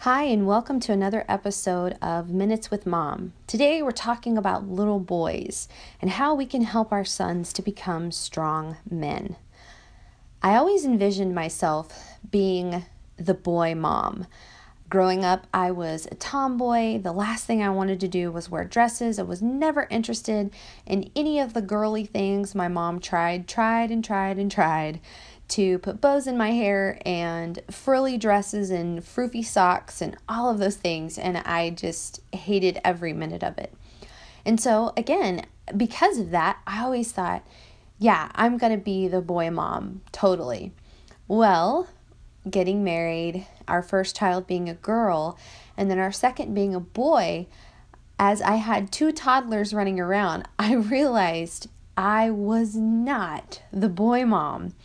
Hi, and welcome to another episode of Minutes with Mom. Today we're talking about little boys and how we can help our sons to become strong men. I always envisioned myself being the boy mom. Growing up, I was a tomboy. The last thing I wanted to do was wear dresses. I was never interested in any of the girly things my mom tried to put bows in my hair and frilly dresses and froofy socks and all of those things. And I just hated every minute of it. And so, again, because of that, I always thought, yeah, I'm going to be the boy mom, totally. Well, getting married, our first child being a girl, and then our second being a boy, as I had two toddlers running around, I realized I was not the boy mom.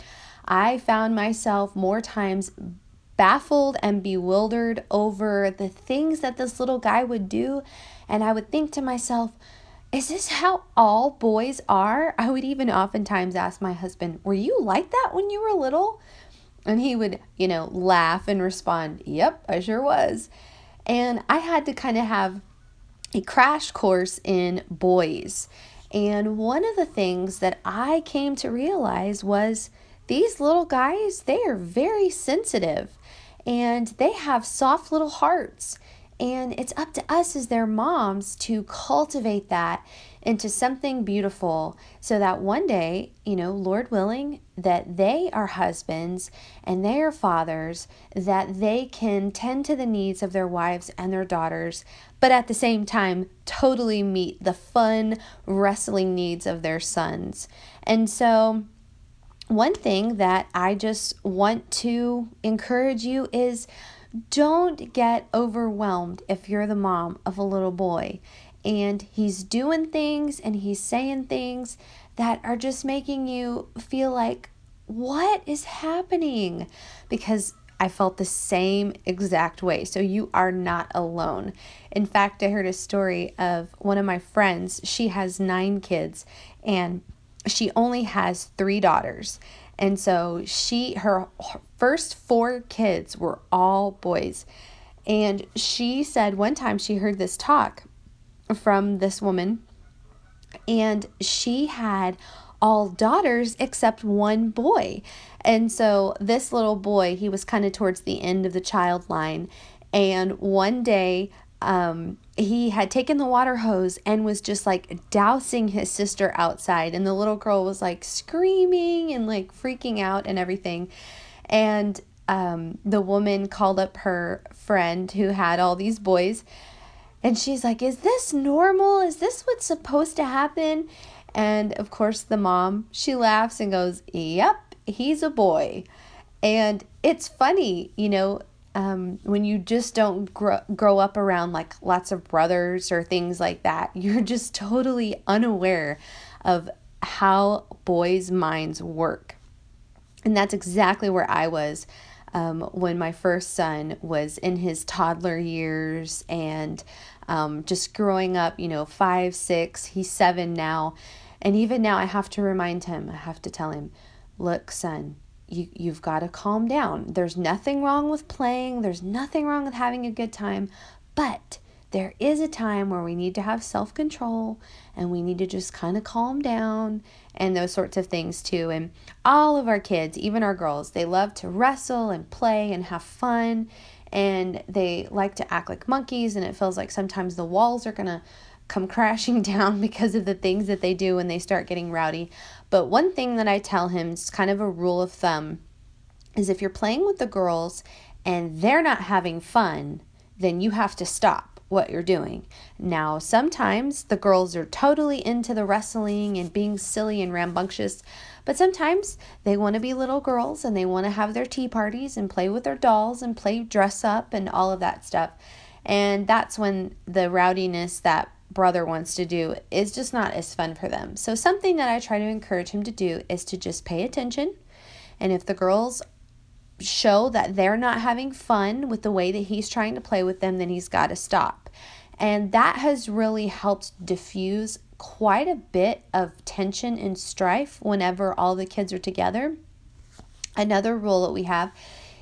I found myself more times baffled and bewildered over the things that this little guy would do, and I would think to myself, is this how all boys are? I would even oftentimes ask my husband, were you like that when you were little? And he would, laugh and respond, yep, I sure was. And I had to kind of have a crash course in boys. And one of the things that I came to realize was these little guys, they are very sensitive and they have soft little hearts. And it's up to us as their moms to cultivate that into something beautiful so that one day, Lord willing, that they are husbands and they are fathers, that they can tend to the needs of their wives and their daughters, but at the same time, totally meet the fun wrestling needs of their sons. And so, one thing that I just want to encourage you is don't get overwhelmed if you're the mom of a little boy and he's doing things and he's saying things that are just making you feel like, what is happening? Because I felt the same exact way. So you are not alone. In fact, I heard a story of one of my friends. She has 9 kids and she only has 3 daughters. And so her first 4 kids were all boys. And she said one time she heard this talk from this woman, and she had all daughters except one boy. And so this little boy, he was kind of towards the end of the child line. And one day, he had taken the water hose and was just like dousing his sister outside. And the little girl was like screaming and like freaking out and everything. And the woman called up her friend who had all these boys. And she's like, is this normal? Is this what's supposed to happen? And of course, the mom, she laughs and goes, yep, he's a boy. And it's funny, when you just don't grow up around like lots of brothers or things like that, you're just totally unaware of how boys' minds work. And that's exactly where I was when my first son was in his toddler years and just growing up, 5, 6, he's 7 now. And even now I have to remind him, I have to tell him, look, son, you've got to calm down. There's nothing wrong with playing. There's nothing wrong with having a good time. But there is a time where we need to have self-control and we need to just kind of calm down and those sorts of things too. And all of our kids, even our girls, they love to wrestle and play and have fun. And they like to act like monkeys. And it feels like sometimes the walls are going to come crashing down because of the things that they do when they start getting rowdy. But one thing that I tell him, it's kind of a rule of thumb, is if you're playing with the girls and they're not having fun, then you have to stop what you're doing. Now, sometimes the girls are totally into the wrestling and being silly and rambunctious, but sometimes they want to be little girls and they want to have their tea parties and play with their dolls and play dress up and all of that stuff. And that's when the rowdiness that brother wants to do is just not as fun for them. So something that I try to encourage him to do is to just pay attention. And if the girls show that they're not having fun with the way that he's trying to play with them, then he's got to stop. And that has really helped diffuse quite a bit of tension and strife whenever all the kids are together. Another rule that we have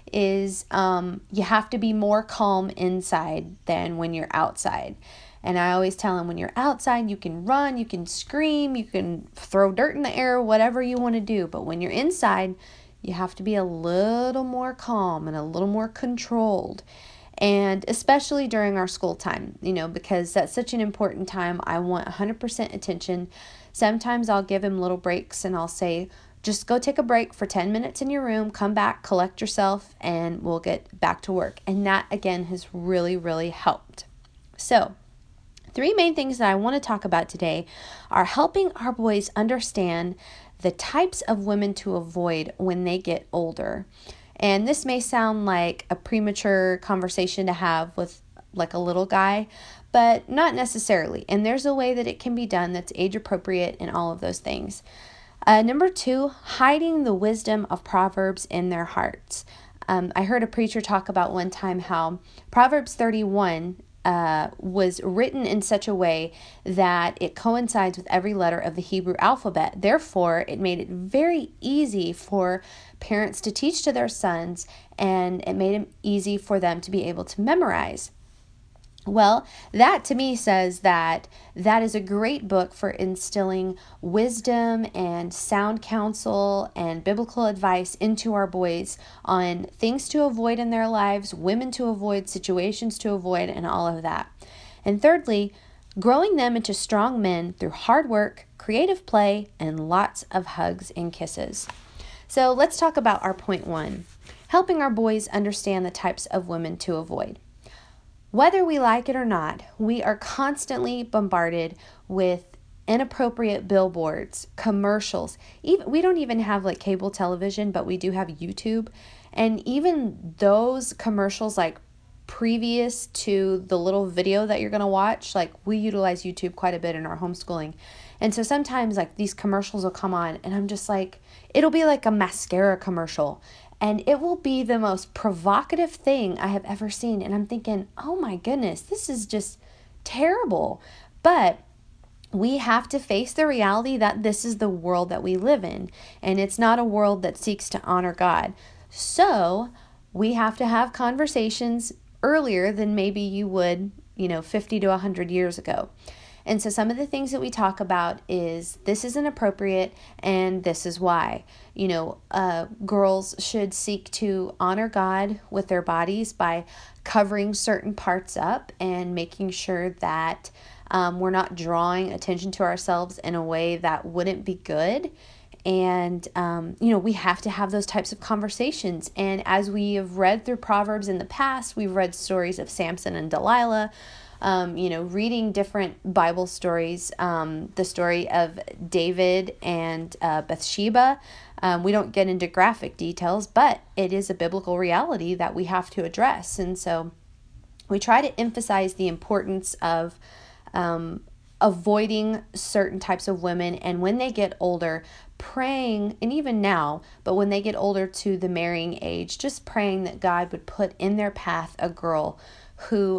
is you have to be more calm inside than when you're outside. And I always tell them, when you're outside, you can run, you can scream, you can throw dirt in the air, whatever you want to do. But when you're inside, you have to be a little more calm and a little more controlled. And especially during our school time, because that's such an important time. I want 100% attention. Sometimes I'll give him little breaks and I'll say, just go take a break for 10 minutes in your room, come back, collect yourself, and we'll get back to work. And that, again, has really, really helped. So, 3 main things that I want to talk about today are helping our boys understand the types of women to avoid when they get older. And this may sound like a premature conversation to have with like a little guy, but not necessarily. And there's a way that it can be done that's age appropriate and all of those things. Number 2, hiding the wisdom of Proverbs in their hearts. I heard a preacher talk about one time how Proverbs 31 was written in such a way that it coincides with every letter of the Hebrew alphabet. Therefore, it made it very easy for parents to teach to their sons, and it made it easy for them to be able to memorize. Well, that to me says that is a great book for instilling wisdom and sound counsel and biblical advice into our boys on things to avoid in their lives, women to avoid, situations to avoid, and all of that. And thirdly, growing them into strong men through hard work, creative play, and lots of hugs and kisses. So let's talk about our point 1, helping our boys understand the types of women to avoid. Whether we like it or not, we are constantly bombarded with inappropriate billboards, commercials. We don't even have like cable television, but we do have YouTube. And even those commercials, like previous to the little video that you're going to watch, like we utilize YouTube quite a bit in our homeschooling. And so sometimes like these commercials will come on and I'm just like, it'll be like a mascara commercial. And it will be the most provocative thing I have ever seen. And I'm thinking, oh my goodness, this is just terrible. But we have to face the reality that this is the world that we live in. And it's not a world that seeks to honor God. So we have to have conversations earlier than maybe you would, 50 to 100 years ago. And so some of the things that we talk about is this isn't appropriate and this is why. Girls should seek to honor God with their bodies by covering certain parts up and making sure that we're not drawing attention to ourselves in a way that wouldn't be good. And, we have to have those types of conversations. And as we have read through Proverbs in the past, we've read stories of Samson and Delilah, reading different Bible stories, the story of David and Bathsheba. We don't get into graphic details, but it is a biblical reality that we have to address. And so we try to emphasize the importance of avoiding certain types of women, and when they get older, praying, and even now, but when they get older to the marrying age, just praying that God would put in their path a girl who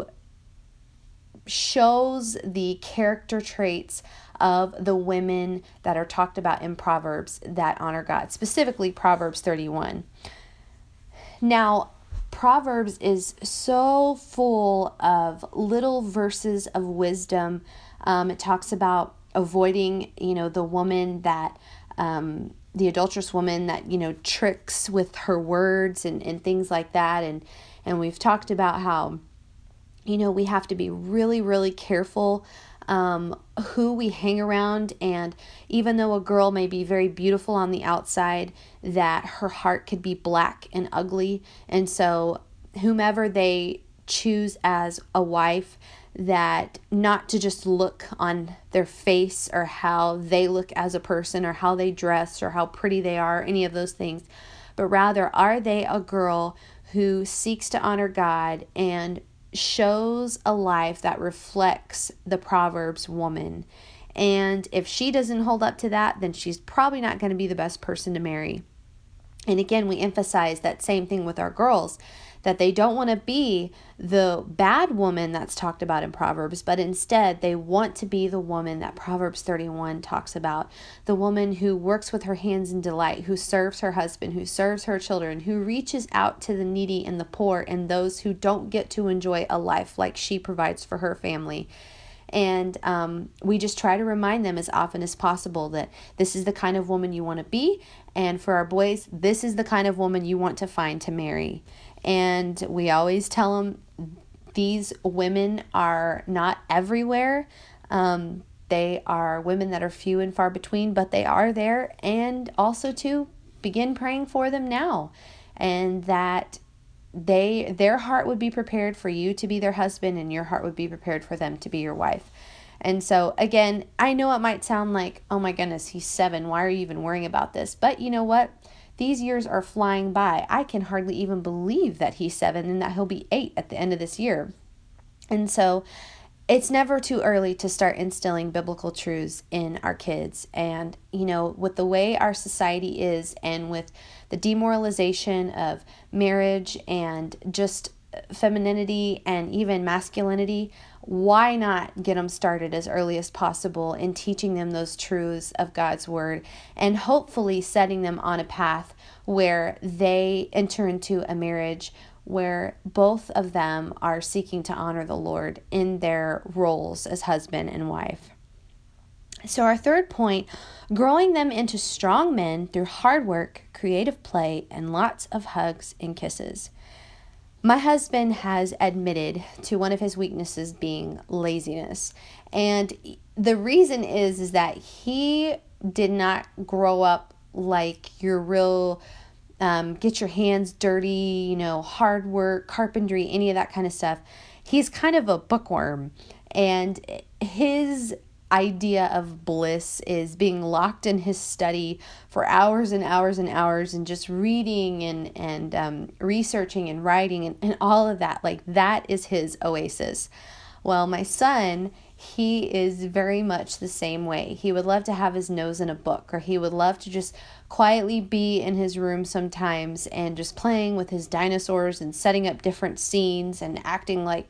shows the character traits of the women that are talked about in Proverbs that honor God, specifically Proverbs 31. Now, Proverbs is so full of little verses of wisdom. It talks about avoiding, the woman that, the adulterous woman that, tricks with her words and things like that. And we've talked about how, we have to be really, really careful who we hang around. And even though a girl may be very beautiful on the outside, that her heart could be black and ugly. And so whomever they choose as a wife, that not to just look on their face or how they look as a person or how they dress or how pretty they are, any of those things, but rather, are they a girl who seeks to honor God and shows a life that reflects the Proverbs woman? And if she doesn't hold up to that, then she's probably not going to be the best person to marry. And again, we emphasize that same thing with our girls, that they don't want to be the bad woman that's talked about in Proverbs, but instead they want to be the woman that Proverbs 31 talks about, the woman who works with her hands in delight, who serves her husband, who serves her children, who reaches out to the needy and the poor and those who don't get to enjoy a life like she provides for her family. And we just try to remind them as often as possible that this is the kind of woman you want to be. And for our boys, this is the kind of woman you want to find to marry. And we always tell them these women are not everywhere. They are women that are few and far between, but they are there. And also to begin praying for them now. And that their heart would be prepared for you to be their husband, and your heart would be prepared for them to be your wife. And so again, I know it might sound like, oh my goodness, he's 7. Why are you even worrying about this? But you know what? These years are flying by. I can hardly even believe that he's 7 and that he'll be 8 at the end of this year. And so it's never too early to start instilling biblical truths in our kids. And, with the way our society is, and with the demoralization of marriage and just femininity and even masculinity, why not get them started as early as possible in teaching them those truths of God's word, and hopefully setting them on a path where they enter into a marriage where both of them are seeking to honor the Lord in their roles as husband and wife. So our third point, growing them into strong men through hard work, creative play, and lots of hugs and kisses. My husband has admitted to one of his weaknesses being laziness. And the reason is that he did not grow up like your real get your hands dirty, hard work, carpentry, any of that kind of stuff. He's kind of a bookworm, and his idea of bliss is being locked in his study for hours and hours and hours and just reading and researching and writing and all of that. Like, that is his oasis. Well, my son, he is very much the same way. He would love to have his nose in a book, or he would love to just quietly be in his room sometimes and just playing with his dinosaurs and setting up different scenes and acting like,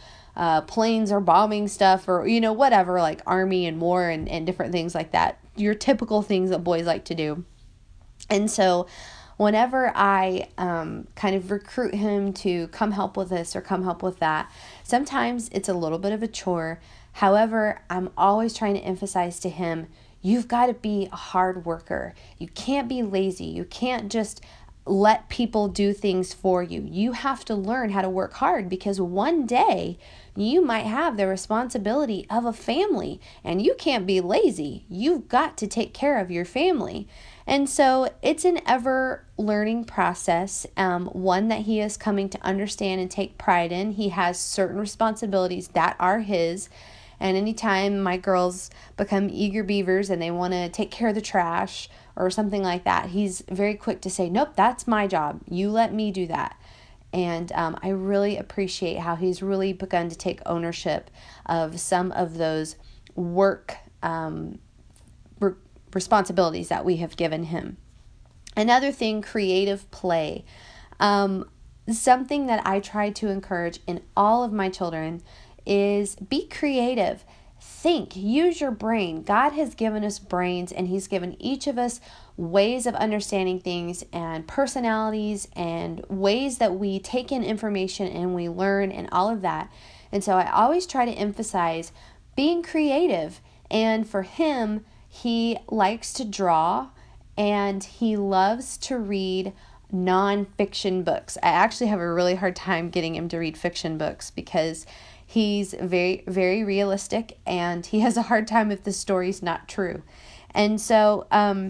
planes are bombing stuff, or, whatever, like army and war and different things like that. Your typical things that boys like to do. And so whenever I kind of recruit him to come help with this or come help with that, sometimes it's a little bit of a chore. However, I'm always trying to emphasize to him, you've got to be a hard worker. You can't be lazy. You can't just let people do things for you. You have to learn how to work hard, because one day you might have the responsibility of a family, and you can't be lazy. You've got to take care of your family. And so it's an ever learning process, one that he is coming to understand and take pride in. He has certain responsibilities that are his. And anytime my girls become eager beavers and they want to take care of the trash or something like that, he's very quick to say, nope, that's my job. You let me do that. And I really appreciate how he's really begun to take ownership of some of those work responsibilities that we have given him. Another thing, creative play. Something that I try to encourage in all of my children is be creative. Think, use your brain. God has given us brains, and he's given each of us ways of understanding things and personalities and ways that we take in information and we learn and all of that. And so I always try to emphasize being creative. And for him, he likes to draw, and he loves to read nonfiction books. I actually have a really hard time getting him to read fiction books because he's very, very realistic, and he has a hard time if the story's not true. And so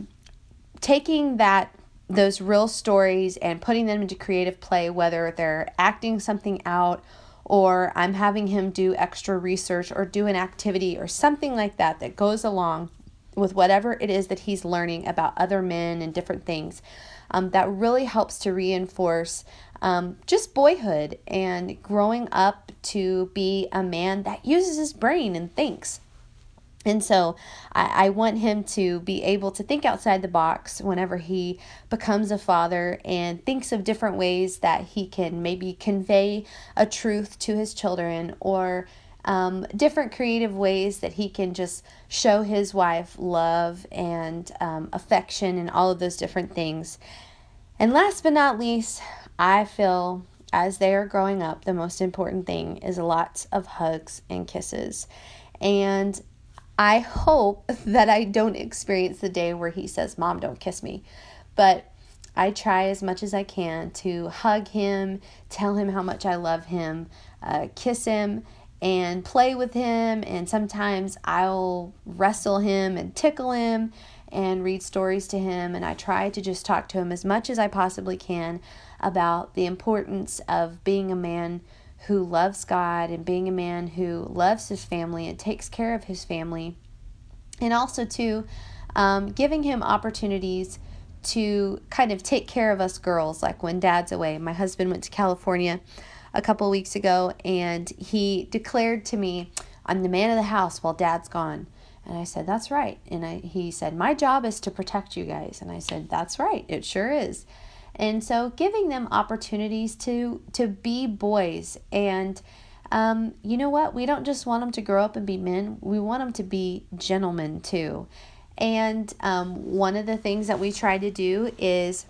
taking those real stories and putting them into creative play, whether they're acting something out or I'm having him do extra research or do an activity or something like that goes along with whatever it is that he's learning about other men and different things, that really helps to reinforce just boyhood and growing up to be a man that uses his brain and thinks. And so I want him to be able to think outside the box whenever he becomes a father and thinks of different ways that he can maybe convey a truth to his children, or different creative ways that he can just show his wife love and affection and all of those different things. And last but not least, I feel as they are growing up, the most important thing is lots of hugs and kisses. And I hope that I don't experience the day where he says, "Mom, don't kiss me." But I try as much as I can to hug him, tell him how much I love him, kiss him, and play with him. And sometimes I'll wrestle him and tickle him and read stories to him. And I try to just talk to him as much as I possibly can about the importance of being a man who loves God and being a man who loves his family and takes care of his family. And also, too, giving him opportunities to kind of take care of us girls, like when dad's away. My husband went to California a couple of weeks ago, and he declared to me, "I'm the man of the house while dad's gone." And I said, "That's right." And he said, "My job is to protect you guys." And I said, "That's right. It sure is." And so giving them opportunities to be boys. And you know what? We don't just want them to grow up and be men. We want them to be gentlemen too. And one of the things that we try to do is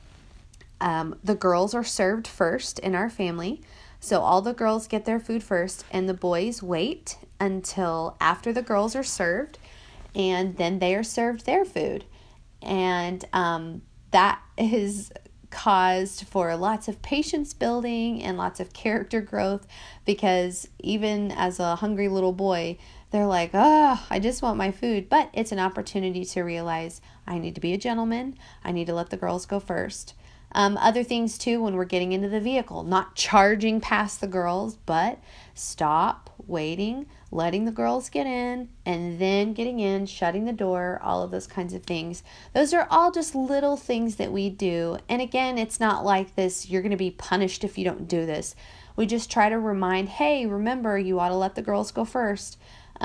the girls are served first in our family. So all the girls get their food first, and the boys wait until after the girls are served, and then they are served their food. And that is caused for lots of patience building and lots of character growth, because even as a hungry little boy, they're like, "Oh, I just want my food." But it's an opportunity to realize I need to be a gentleman. I need to let the girls go first. Other things too, when we're getting into the vehicle, not charging past the girls, but stop, waiting, letting the girls get in, and then getting in, shutting the door, all of those kinds of things. Those are all just little things that we do. And again, it's not like this, you're going to be punished if you don't do this. We just try to remind, hey, remember, you ought to let the girls go first.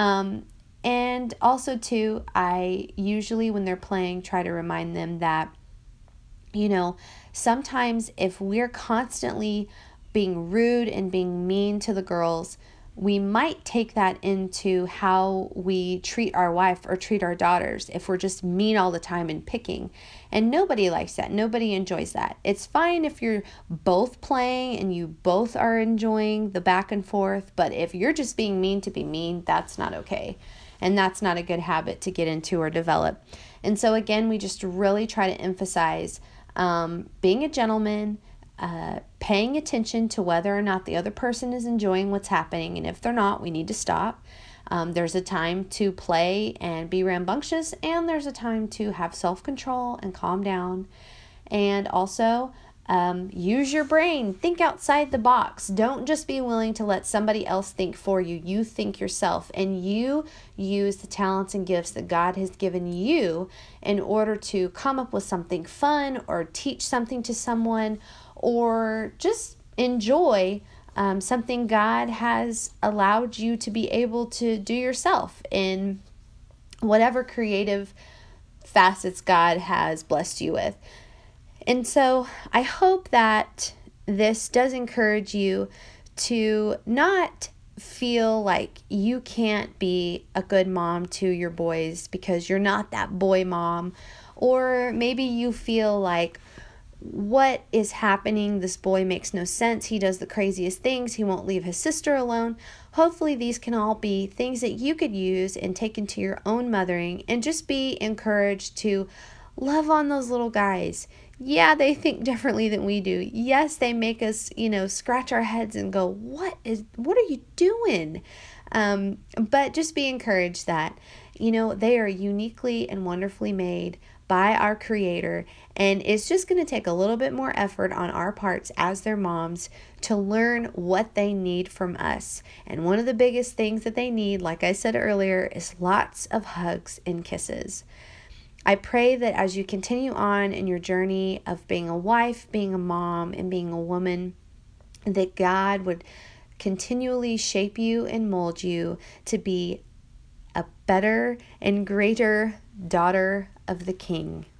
And also too, I usually, when they're playing, try to remind them that, sometimes if we're constantly being rude and being mean to the girls, we might take that into how we treat our wife or treat our daughters if we're just mean all the time and picking. And nobody likes that. Nobody enjoys that. It's fine if you're both playing and you both are enjoying the back and forth, but if you're just being mean to be mean, that's not okay. And that's not a good habit to get into or develop. And so again, we just really try to emphasize being a gentleman, paying attention to whether or not the other person is enjoying what's happening. And if they're not, we need to stop. There's a time to play and be rambunctious, and there's a time to have self-control and calm down. And also, use your brain. Think outside the box. Don't just be willing to let somebody else think for you. You think yourself, and you use the talents and gifts that God has given you in order to come up with something fun or teach something to someone, or just enjoy something God has allowed you to be able to do yourself in whatever creative facets God has blessed you with. And so I hope that this does encourage you to not feel like you can't be a good mom to your boys because you're not that boy mom. Or maybe you feel like, what is happening? This boy makes no sense. He does the craziest things. He won't leave his sister alone. Hopefully these can all be things that you could use and take into your own mothering, and just be encouraged to love on those little guys. Yeah, they think differently than we do. Yes, they make us, scratch our heads and go, what are you doing? But just be encouraged that, they are uniquely and wonderfully made by our Creator, and it's just going to take a little bit more effort on our parts as their moms to learn what they need from us. And one of the biggest things that they need, like I said earlier, is lots of hugs and kisses. I pray that as you continue on in your journey of being a wife, being a mom, and being a woman, that God would continually shape you and mold you to be a better and greater daughter of the King.